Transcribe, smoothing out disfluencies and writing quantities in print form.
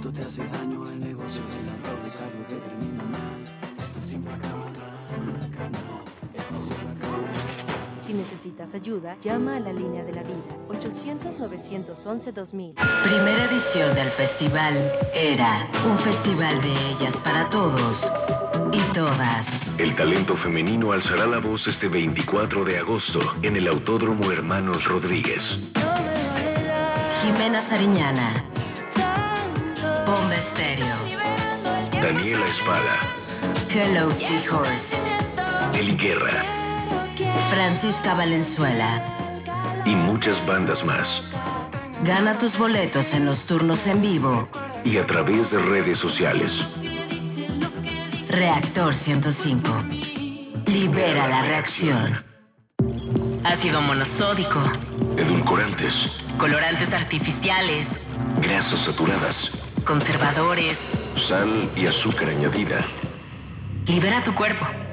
Esto te hace daño, el negocio de la droga es algo que termina mal. Esto siempre acaba mal. No, esto siempre acaba mal. Si necesitas ayuda, llama a la línea de la vida, 800-911-2000. Primera edición del festival era un festival de ellas para todos y todas. El talento femenino alzará la voz este 24 de agosto en el Autódromo Hermanos Rodríguez. Jimena Sariñana, Bomba Estéreo, Daniela Espada, Hello Seahorse, Eli Guerra Francisca Valenzuela y muchas bandas más. Gana tus boletos en los turnos en vivo Y a través de redes sociales. Reactor 105. Libera la reacción. Ácido monosódico, Edulcorantes, colorantes artificiales, grasas saturadas, conservadores. sal y azúcar añadida. Libera tu cuerpo.